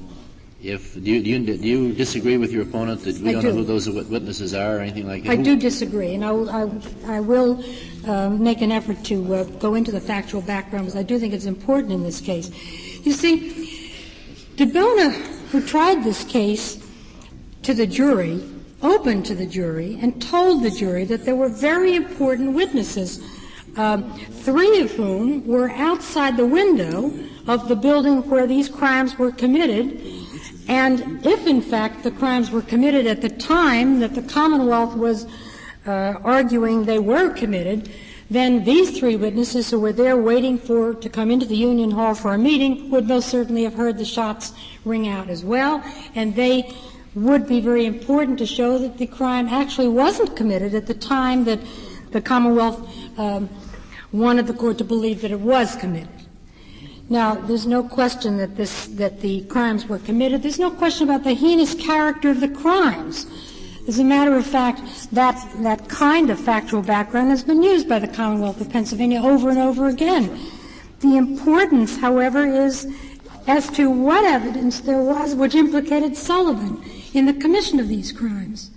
If do you, do you, do you disagree with your opponent that we I don't do. know who those witnesses are or anything like that? I who? do disagree, and I, I, I will uh, make an effort to uh, go into the factual background because I do think it's important in this case. You see, DeBona, who tried this case to the jury, opened to the jury and told the jury that there were very important witnesses, um, three of whom were outside the window of the building where these crimes were committed, and if in fact the crimes were committed at the time that the Commonwealth was uh, arguing they were committed, then these three witnesses who were there waiting for to come into the Union Hall for a meeting would most certainly have heard the shots ring out as well, and they would be very important to show that the crime actually wasn't committed at the time that the Commonwealth um, wanted the court to believe that it was committed. Now, there's no question that this that the crimes were committed. There's no question about the heinous character of the crimes. As a matter of fact, that that kind of factual background has been used by the Commonwealth of Pennsylvania over and over again. The importance, however, is as to what evidence there was which implicated Sullivan in the commission of these crimes.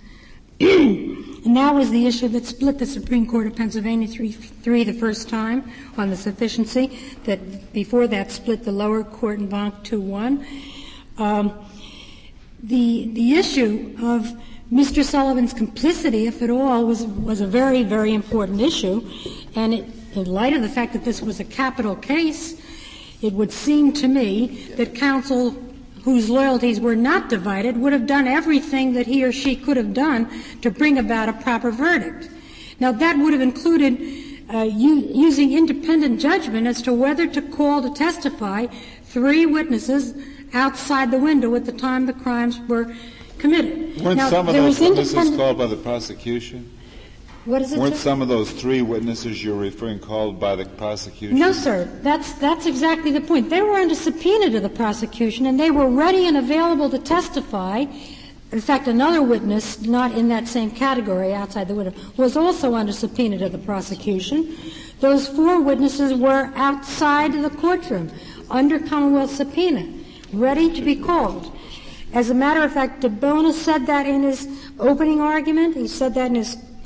And that was the issue that split the Supreme Court of Pennsylvania three, three the first time on the sufficiency, that before that split the lower court in Bonk two one. Um, the, the issue of Mister Sullivan's complicity, if at all, was, was a very, very important issue. And it, in light of the fact that this was a capital case, it would seem to me that counsel whose loyalties were not divided would have done everything that he or she could have done to bring about a proper verdict. Now, that would have included uh, u- using independent judgment as to whether to call to testify three witnesses outside the window at the time the crimes were committed. Weren't now, some of there those was witnesses independent- called by the prosecution? What is it, Weren't sir? some of those three witnesses you're referring called by the prosecution? No, sir. That's that's exactly the point. They were under subpoena to the prosecution, and they were ready and available to testify. In fact, another witness, not in that same category outside the window, was also under subpoena to the prosecution. Those four witnesses were outside the courtroom, under Commonwealth subpoena, ready to be called. As a matter of fact, DeBona said that in his opening argument. He said that in his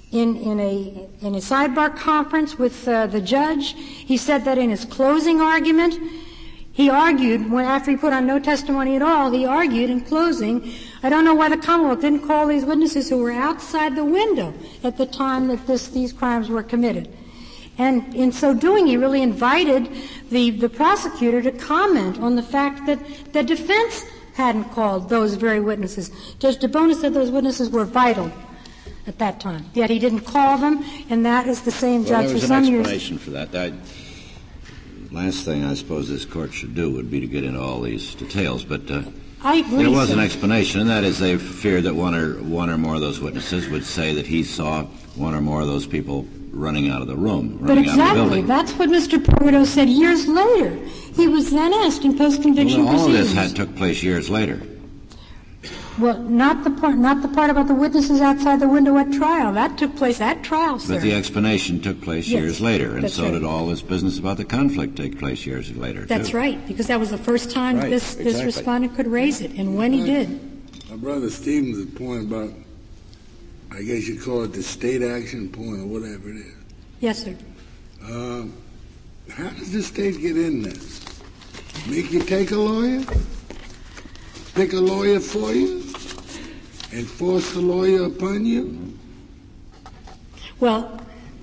in, in a, in a sidebar conference with uh, the judge. He said that in his closing argument. He argued, when after he put on no testimony at all, he argued in closing, I don't know why the Commonwealth didn't call these witnesses who were outside the window at the time that this, these crimes were committed. And in so doing, he really invited the, the prosecutor to comment on the fact that the defense hadn't called those very witnesses. Judge DeBonis said those witnesses were vital at that time, yet he didn't call them, and that is the same well, judge for some years. There was an explanation for that. I, last thing I suppose this court should do would be to get into all these details, but uh, I agree, there was sir. an explanation, and that is they feared that one or one or more of those witnesses would say that he saw one or more of those people running out of the room, But running exactly, out of the building. that's what Mister Peruto said years later. He was then asked in post-conviction Well, all of proceedings. this had took place years later. Well, not the part, not the part about the witnesses outside the window at trial. That took place at trial, sir. But the explanation took place Yes, years later, and that's so right. did all this business about the conflict take place years later, That's too. right, because that was the first time Right, this, this exactly. respondent could raise it, and when he did. My brother Stevens' point about, I guess you call it the state action point or whatever it is. Yes, sir. Um, how does the state get in there? Make you take a lawyer? Pick a lawyer for you? And force the lawyer upon you? Well,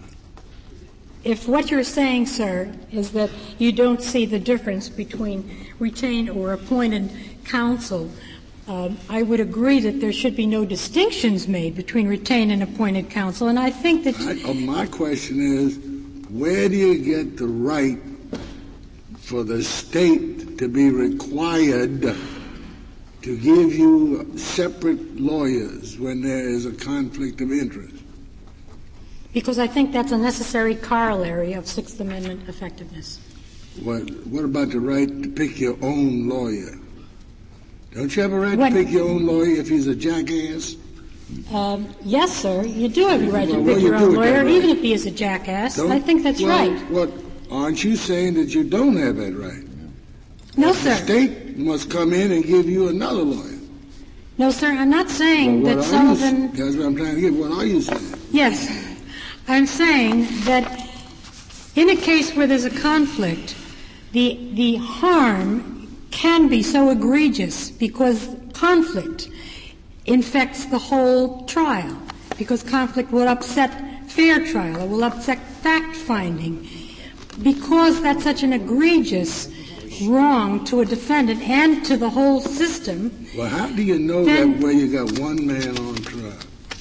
if what you're saying, sir, is that you don't see the difference between retained or appointed counsel, um, I would agree that there should be no distinctions made between retained and appointed counsel, and I think that... I, uh, my question is, where do you get the right for the state to be required to give you separate lawyers when there is a conflict of interest? Because I think that's a necessary corollary of Sixth Amendment effectiveness. What, what about the right to pick your own lawyer? Don't you have a right What? to pick your own lawyer if he's a jackass? Um, yes, sir. You do have the right Well, to what pick do you your do own with that lawyer, right? even if he is a jackass. Don't- I think that's well, right. What, aren't you saying that you don't have that right? No, The sir. state must come in and give you another lawyer. No, sir. I'm not saying Well, that what are you, Sullivan... that's what I'm trying to get. What are you saying? Yes. I'm saying that in a case where there's a conflict, the, the harm can be so egregious because conflict infects the whole trial, because conflict will upset fair trial, it will upset fact-finding. Because that's such an egregious wrong to a defendant and to the whole system. Well, how do you know Then- that where you got one man on trial?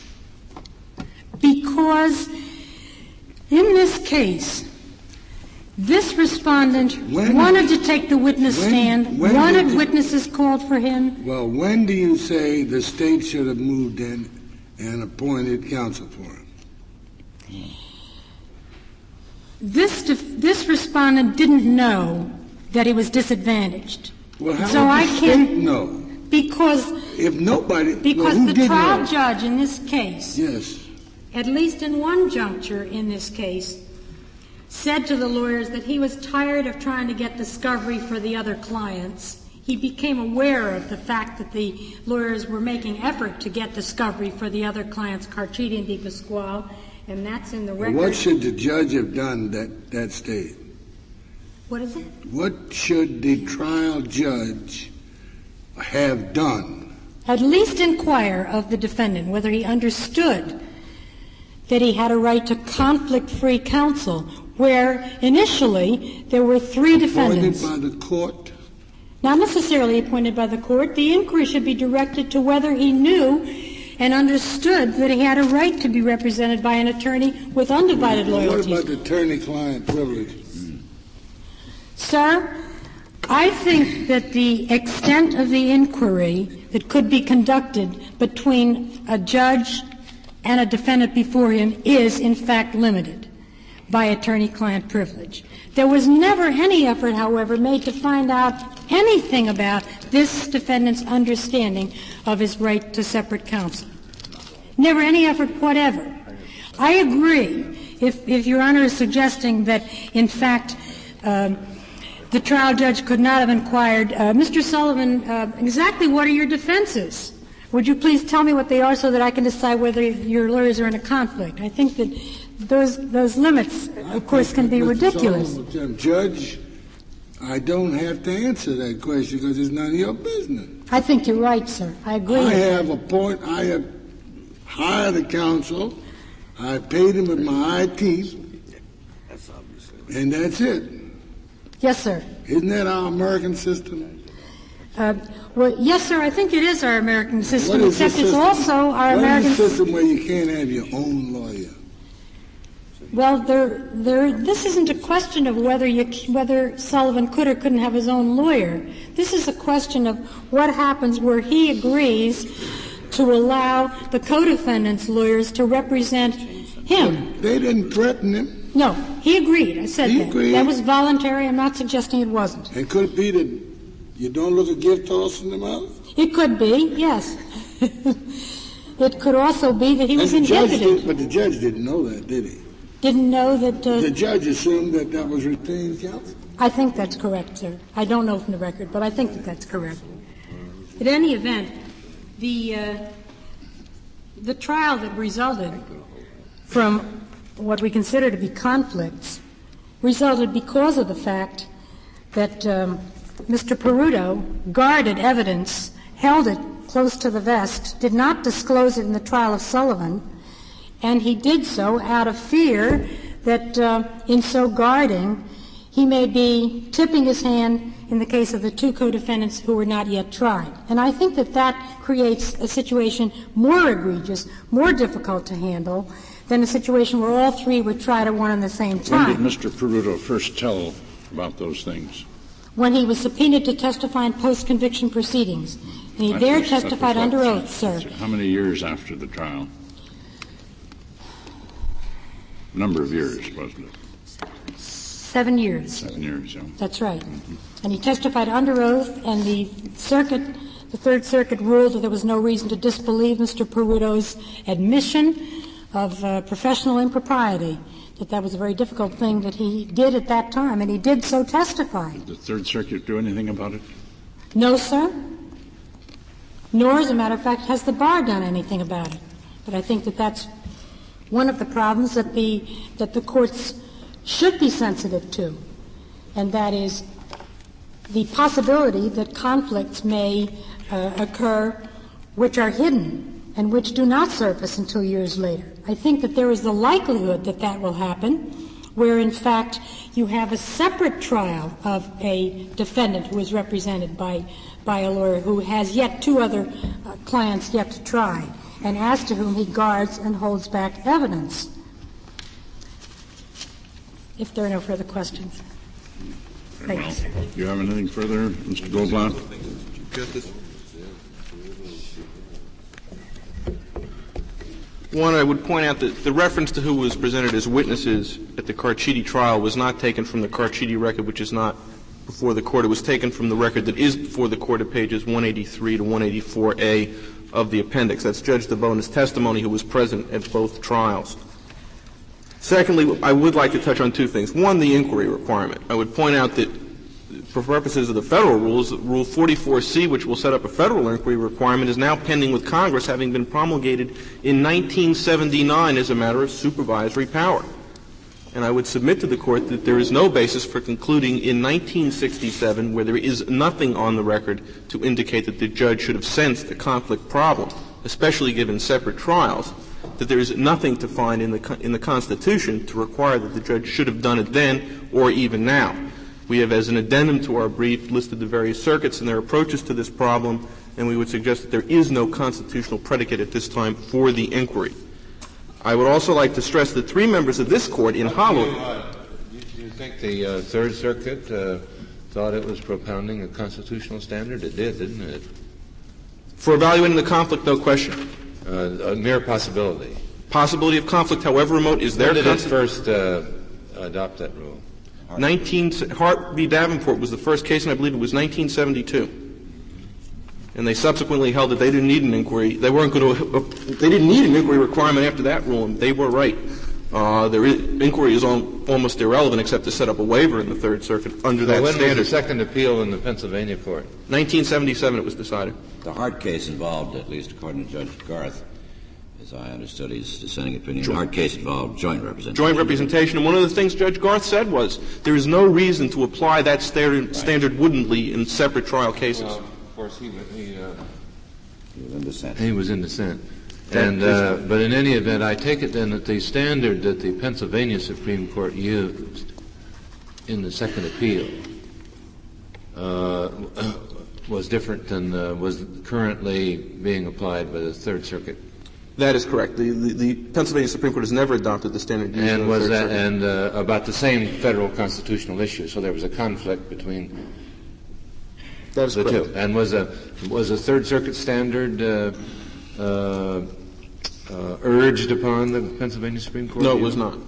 Because in this case, this respondent When- wanted to take the witness when- stand, when wanted did- witnesses called for him. Well, when do you say the state should have moved in and appointed counsel for him? This, def- this respondent didn't know that he was disadvantaged. Well, how So would I the can't- state know? Because, If nobody, because well, who the did trial know? judge in this case, Yes. at least in one juncture in this case, said to the lawyers that he was tired of trying to get discovery for the other clients. He became aware of the fact that the lawyers were making effort to get discovery for the other clients, Carchidi and Di Pasquale, and that's in the record. What should the judge have done that, that state? What is it? What should the trial judge have done? At least inquire of the defendant whether he understood that he had a right to conflict-free counsel, where initially there were three defendants. Appointed by the court? Not necessarily appointed by the court. The inquiry should be directed to whether he knew and understood that he had a right to be represented by an attorney with undivided Well, loyalty. what about the attorney-client privilege? Sir, I think that the extent of the inquiry that could be conducted between a judge and a defendant before him is, in fact, limited by attorney-client privilege. There was never any effort, however, made to find out anything about this defendant's understanding of his right to separate counsel. Never any effort whatever. I agree if, if Your Honor is suggesting that, in fact, um, the trial judge could not have inquired, uh, Mister Sullivan, uh, exactly what are your defenses Would you please tell me what they are so that I can decide whether your lawyers are in a conflict? I think that those those limits, of course, can be ridiculous. Judge, I don't have to answer that question because it's none of your business. I think you're right, sir. I agree. I have a point. I have hired a counsel. I paid him with my eye teeth, and that's it. Yes, sir. Isn't that our American system? Uh, well, yes, sir. I think it is our American system, What is except the it's system? also our what American is the system where you can't have your own lawyer? Well, there, there, this isn't a question of whether you, whether Sullivan could or couldn't have his own lawyer. This is a question of what happens where he agrees to allow the co-defendant's lawyers to represent him. They didn't threaten him. No, he agreed. I said He that. agreed. That was voluntary. I'm not suggesting it wasn't. And could it be that you don't look a gift horse in the mouth? It could be, yes. It could also be that he was And the judge inhibited. did, but the judge didn't know that, did he? Didn't know that. Uh, The judge assumed that that was retained counsel. I think that's correct, sir. I don't know from the record, but I think that that's correct. In any event, the uh, the trial that resulted from what we consider to be conflicts resulted because of the fact that um, Mister Peruto guarded evidence, held it close to the vest, did not disclose it in the trial of Sullivan, and he did so out of fear that uh, in so guarding, he may be tipping his hand in the case of the two co-defendants who were not yet tried. And I think that that creates a situation more egregious, more difficult to handle than a situation where all three were tried at one and the same time. When did Mister Peruto first tell about those things? When he was subpoenaed to testify in post-conviction proceedings. And he That there was- that testified was under what- oath, sir. How many years after the trial? A number of years, wasn't it? Seven years. Seven years, yeah. That's right. Mm-hmm. And he testified under oath, and the circuit, the Third Circuit ruled that there was no reason to disbelieve Mister Peruto's admission of uh, professional impropriety, that that was a very difficult thing that he did at that time, and he did so testify. Did the Third Circuit do anything about it? No, sir. Nor, as a matter of fact, has the bar done anything about it. But I think that that's one of the problems that the that the courts should be sensitive to, and that is the possibility that conflicts may uh, occur which are hidden and which do not surface until years later. I think that there is the likelihood that that will happen, where in fact you have a separate trial of a defendant who is represented by by a lawyer who has yet two other uh, clients yet to try, and as to whom he guards and holds back evidence. If there are no further questions. Thank well, you, sir. Do you have anything further, Mister Goldblatt? One, I would point out that the reference to who was presented as witnesses at the Carchidi trial was not taken from the Carchidi record, which is not before the court. It was taken from the record that is before the court at pages one eighty-three to one eighty-four A of the appendix. That's Judge DeBona's testimony, who was present at both trials. Secondly, I would like to touch on two things. One, the inquiry requirement. I would point out that for purposes of the federal rules, Rule forty-four C, which will set up a federal inquiry requirement, is now pending with Congress, having been promulgated in nineteen seventy-nine as a matter of supervisory power. And I would submit to the Court that there is no basis for concluding in nineteen sixty-seven, where there is nothing on the record to indicate that the judge should have sensed a conflict problem, especially given separate trials, that there is nothing to find in the in the Constitution to require that the judge should have done it then or even now. We have, as an addendum to our brief, listed the various circuits and their approaches to this problem, and we would suggest that there is no constitutional predicate at this time for the inquiry. I would also like to stress that three members of this Court in Holloway. Uh, do you think the uh, Third Circuit uh, thought it was propounding a constitutional standard? It did, didn't it? For evaluating the conflict, no question. Uh, a mere possibility. Possibility of conflict, however remote, is there. When did it first uh, adopt that rule? nineteen Hart v. Davenport was the first case, and I believe it was nineteen seventy-two. And they subsequently held that they didn't need an inquiry. They weren't going to. Uh, they didn't need an inquiry requirement after that rule, and they were right. Uh, there is, inquiry is al- almost irrelevant except to set up a waiver in the Third Circuit under So that when standard. was the second appeal in the Pennsylvania court? nineteen seventy-seven it was decided. The Hart case involved, at least according to Judge Garth, as I understood his dissenting opinion, the Hart case involved joint representation. Joint representation. And one of the things Judge Garth said was there is no reason to apply that standard, right. standard woodenly in separate trial cases. Well, of course, he, he, uh, he was in dissent. He was in dissent. And, uh, but in any event, I take it then that the standard that the Pennsylvania Supreme Court used in the second appeal uh, was different than uh, was currently being applied by the Third Circuit. That is correct. The, the, the Pennsylvania Supreme Court has never adopted the standard used and in the was Third that Circuit. and uh, about the same federal constitutional issue. So there was a conflict between that is the correct. two. And was a was a Third Circuit standard uh, uh, uh, urged upon the Pennsylvania Supreme Court? No, it was not.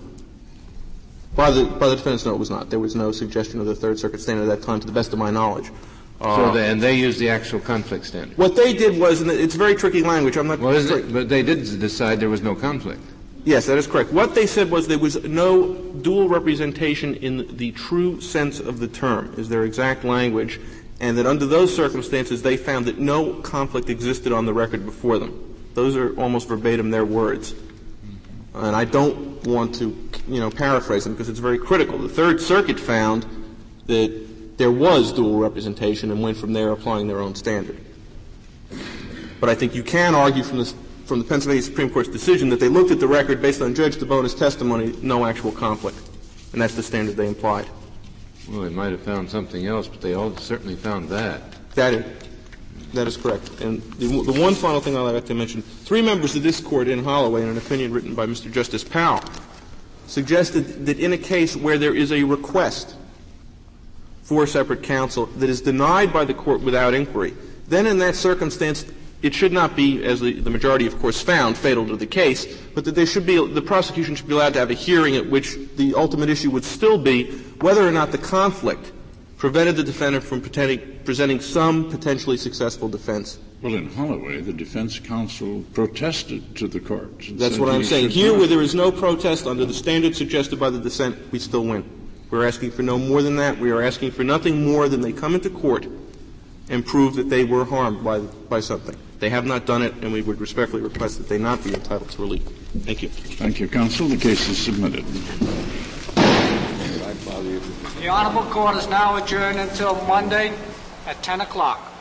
By the by the defendants, no, it was not. There was no suggestion of the Third Circuit standard at that time, to the best of my knowledge. Uh, so they, and they used the actual conflict standard. What they did was, and it's very tricky language. I'm not. Well, isn't it, but they did decide there was no conflict. Yes, that is correct. What they said was there was no dual representation in the true sense of the term, is their exact language, and that under those circumstances they found that no conflict existed on the record before them. Those are almost verbatim their words. And I don't want to, you know, paraphrase them because it's very critical. The Third Circuit found that there was dual representation and went from there applying their own standard. But I think you can argue from the, from the Pennsylvania Supreme Court's decision that they looked at the record based on Judge DeBona's testimony, no actual conflict. And that's the standard they implied. Well, they might have found something else, but they all certainly found that. That is, that is correct. And the, the one final thing I'd like to mention, three members of this Court in Holloway, in an opinion written by Mister Justice Powell, suggested that in a case where there is a request for separate counsel that is denied by the Court without inquiry, then in that circumstance it should not be, as the, the majority of course found, fatal to the case, but that there should be, the prosecution should be allowed to have a hearing at which the ultimate issue would still be whether or not the conflict prevented the defendant from presenting some potentially successful defense. Well, in Holloway, the defense counsel protested to the court. That's what I'm saying. Here, where there is no protest under the standard suggested by the dissent, we still win. We're asking for no more than that. We are asking for nothing more than they come into court and prove that they were harmed by, by something. They have not done it, and we would respectfully request that they not be entitled to relief. Thank you. Thank you, counsel. The case is submitted. The Honorable Court is now adjourned until Monday at ten o'clock.